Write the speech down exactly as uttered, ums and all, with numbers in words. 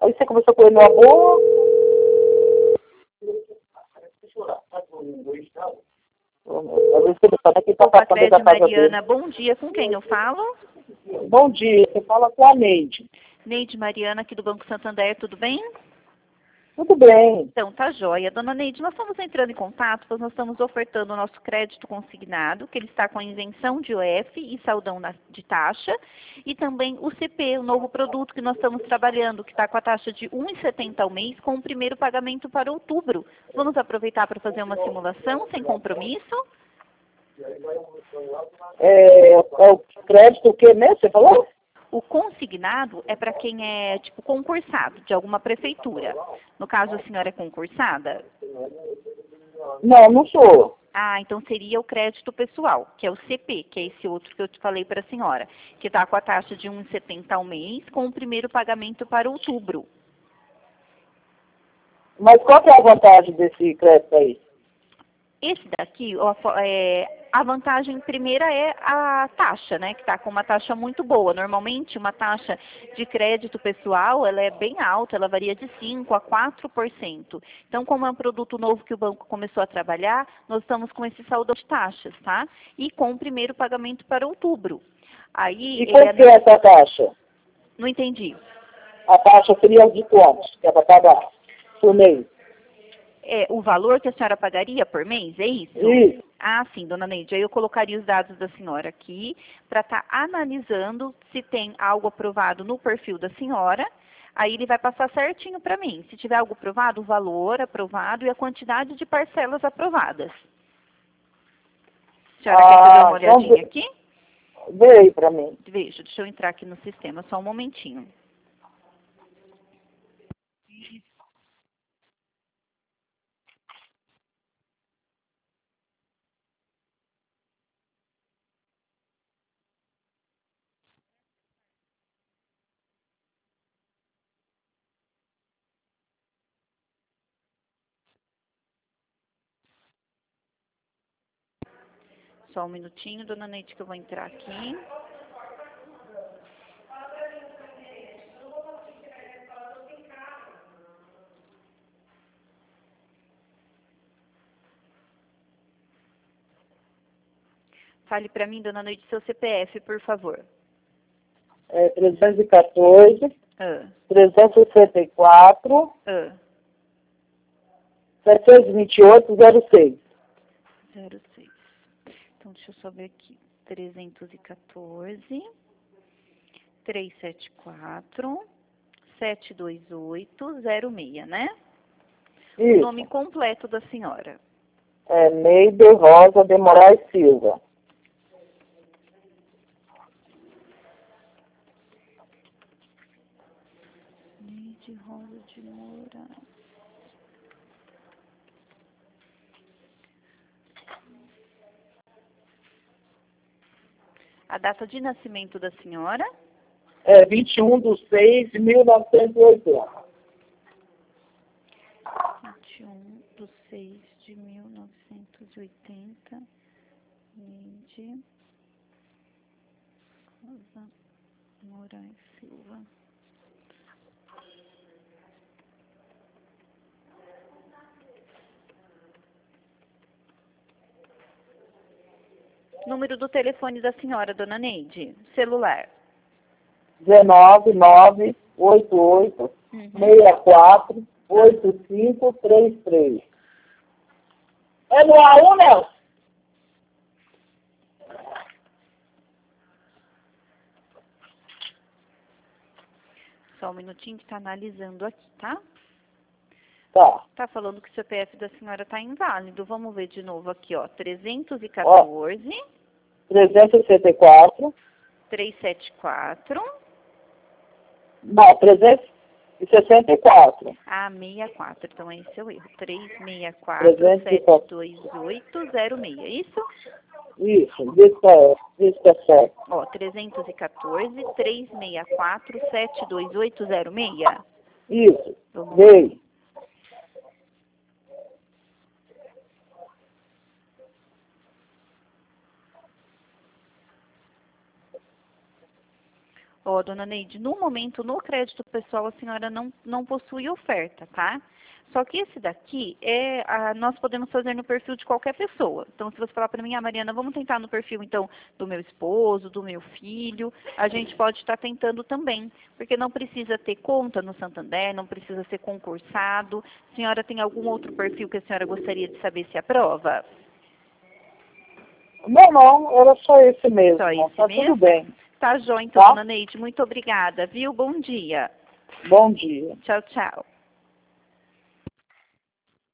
Aí você começou com ele numa boa. Às vezes você está aqui para Opa, saber da Crédito casa Mariana, dele. bom dia. Com quem eu falo? Bom dia, você fala com a Neide. Neide Mariana, aqui do Banco Santander, tudo bem? Tudo bem. Então, tá joia. Dona Neide, nós estamos entrando em contato, pois nós estamos ofertando o nosso crédito consignado, que ele está com a isenção de O F e saldão na- de taxa, e também o C P, o novo produto que nós estamos trabalhando, que está com a taxa de um real e setenta centavos ao mês, com o primeiro pagamento para outubro. Vamos aproveitar para fazer uma simulação sem compromisso? É, é o crédito o que mesmo? Você falou? O consignado é para quem é, tipo, concursado de alguma prefeitura. No caso, a senhora é concursada? Não, não sou. Ah, então seria o crédito pessoal, que é o C P, que é esse outro que eu te falei para a senhora, que está com a taxa de um real e setenta centavos ao mês, com o primeiro pagamento para outubro. Mas qual que é a vantagem desse crédito aí? Esse daqui, ó, fo- é, a vantagem primeira é a taxa, né? Que está com uma taxa muito boa. Normalmente, uma taxa de crédito pessoal, ela é bem alta, ela varia de cinco a quatro por cento. Então, como é um produto novo que o banco começou a trabalhar, nós estamos com esse saldo de taxas, tá? E com o primeiro pagamento para outubro. Aí, E ele quanto é... que é essa taxa? Não entendi. A taxa seria de quantos que é para pagar por mês? É, o valor que a senhora pagaria por mês, é isso? Isso. Ah, sim, dona Neide. Aí eu colocaria os dados da senhora aqui para estar analisando se tem algo aprovado no perfil da senhora. Aí ele vai passar certinho para mim. Se tiver algo aprovado, o valor aprovado e a quantidade de parcelas aprovadas. A senhora quer fazer Ah, uma então olhadinha vê, aqui? vê aí para mim. Veja, deixa eu entrar aqui no sistema, só um momentinho. Só um minutinho, dona Neide, que eu vou entrar aqui. Fale para mim, dona Neide, seu C P F, por favor. É trezentos e quatorze, Ah, trezentos e sessenta e quatro, ah. setecentos e vinte e oito, zero seis. zero seis. Então, deixa eu só ver aqui. trezentos e quatorze, trezentos e setenta e quatro, setecentos e vinte e oito, zero seis, né? O Isso. nome completo da senhora. É Neide Rosa de Moraes Silva. Neide Rosa de Moraes. A data de nascimento da senhora? É vinte e um de seis de mil novecentos e oitenta. vinte e um de seis de mil novecentos e oitenta. Neide Rosa Moraes Silva. Número do telefone da senhora, dona Neide. Celular. dezenove, nove, oito oito, Uhum. seis quatro, oito cinco três três. É no A um, Nelson? Só um minutinho que está analisando aqui, tá? Tá. Tá falando que o C P F da senhora tá inválido. Vamos ver de novo aqui, ó. trezentos e quatorze, trezentos e sessenta e quatro. trezentos e setenta e quatro. Não, trezentos e sessenta e quatro. Ah, sessenta e quatro. Então esse é o erro. trezentos e sessenta e quatro, setecentos e vinte e oito, zero seis. É isso? Isso, diz que é, diz que é certo. Ó, trezentos e quatorze, trezentos e sessenta e quatro, setecentos e vinte e oito, zero seis. Isso, Vamos lá. veio. Ó, dona Neide, no momento, no crédito pessoal, a senhora não, não possui oferta, tá? Só que esse daqui, é a, nós podemos fazer no perfil de qualquer pessoa. Então, se você falar para mim, ah, Mariana, vamos tentar no perfil, então, do meu esposo, do meu filho, a gente pode estar tentando também. Porque não precisa ter conta no Santander, não precisa ser concursado. A senhora tem algum outro perfil que a senhora gostaria de saber se aprova? Não, não, era só esse mesmo. Só esse Tá mesmo? tudo bem. Tá, joia, então, Tá? dona Neide. Muito obrigada, viu? Bom dia. Bom dia. Tchau, tchau.